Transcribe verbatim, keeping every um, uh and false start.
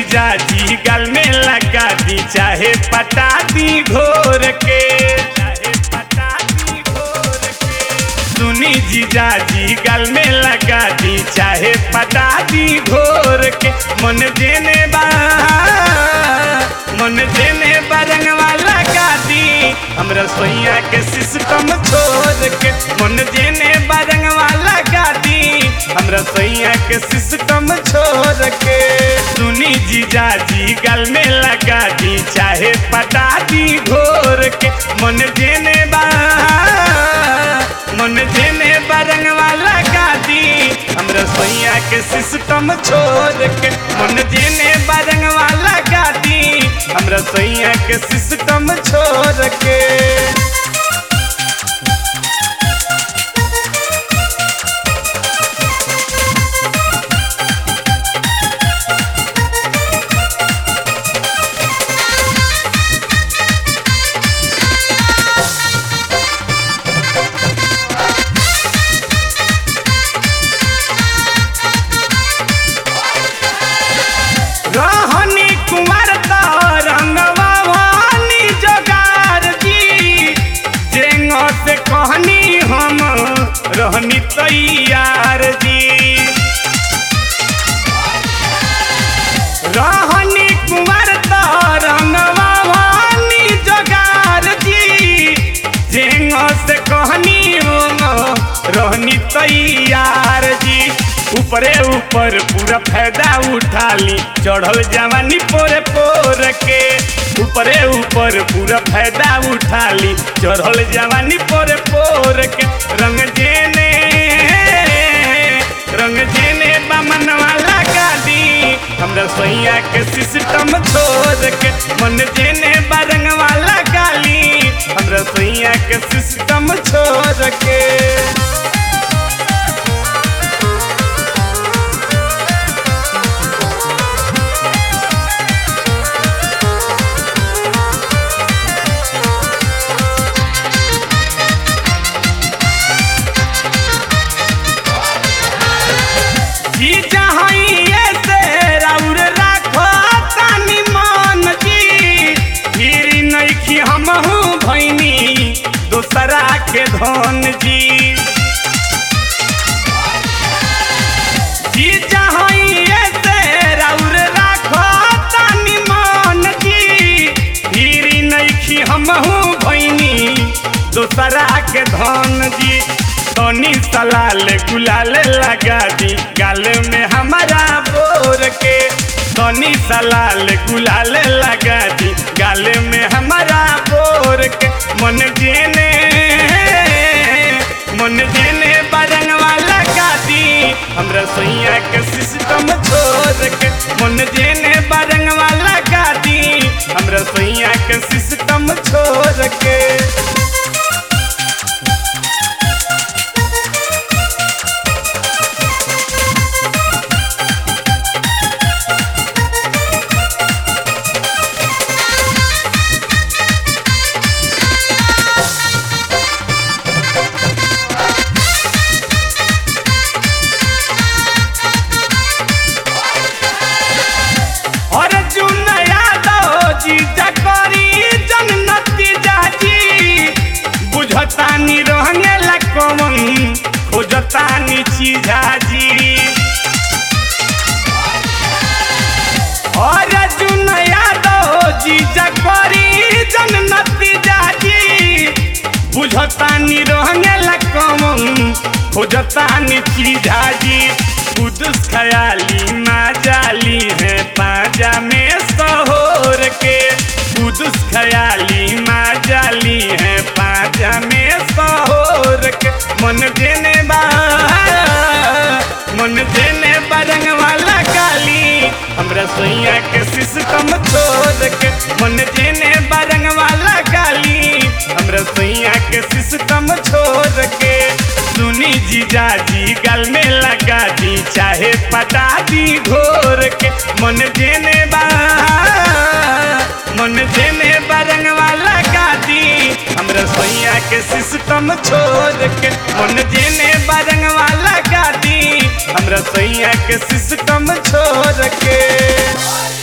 जीजा जी गल में लगा दी चाहे पटा दी घोर के, चाहे पटा दी घोर के। सुनी जीजा जी गल में लगा दी चाहे पटा दी घोर के। मन जेने बा मन जेने बरंगवा लगा दी हमरा सोइया के सिस्टम छोड़ के। मन जेने बरंगवा लगा दी हमरा सोइया के सिस्टम छोड़ के। सुनी जीजा जी गल में लगा दी चाहे पटा दी घोर के। मन जेने बा मन जेने बरंगवा लगा दी हमरा सोइया के सिस्टम छोड़ के। मन जेने बरंगवा लगा दी हमरा सोइया के सिस्टम छोड़ के। रहनी कुंवर तो रंगवा वानी जोगार जी, जेंगो से कहनी हम रहनी तैयार जी। रहनी कुंवर तो रंगवा वानी जोगार जी, जेंगो से कहनी हम रहनी तैयार जी। ऊपरे ऊपर पूरा फायदा उठा ली चढ़ल जवानी पोरे पोर के। ऊपरे ऊपर पूरा फायदा उठा ली चढ़ल जवानी पोरे पोर के। रंग जेने रंग जेने बमनवा लगा दी हमरा सोइया के सिस्टम छोड़ के। मन जेने बरंगवा लगा ली हमरा सोइया के सिस्टम छोड़ के। जीजा हइये से राउर राखो तानी मन जी, फिर नइखी हमहू भइनी दोसरा के धन जी। जीजा हइये से राउर राखो तानी मन जी, फिर नइखी हमहू भइनी दोसरा के धन जी। तनी सलाल गुलाल लगा दी गाल में हमारा बोर के। तनी सलाल गुलाल लगा दी गाल में हमारा बोर के। मन जेने मन जेने बरंगवा लगा दी हमरा सोइया के सिस्टम छोड़ के। मन जेने बरंगवा लगा दी हमरा सोइया के सिस्टम छोड़ के। बुझतानी रहने ला कौन खोजतानी चीजा जी। और जुन यादव जीजा करी जननती जाजी, बुझतानी रहने ला कौन खोजतानी चीजा जी। कुदस खयाली ना जाली है पाजा में सहोर के। कुदस खयाली ना जाली है पाजा में सहोर के। मन जेने बा मन जेने बरंगवा लगा ली हमरा सोइया के सिस्टम छोड़ के। मन जेने बरंगवा लगा ली हमरा सोइया के सिस्टम छोड़ के। सुनी जीजा जी गल में लगा दी चाहे पटा दी घोर के। मन जेने बा मन जेने बरंगवा लगा दी हमरा सोइया के सिस्टम छोड़ के। मन जेने बरंगवा लगा दी हमरा सोइया के सिस्टम छोड़ के।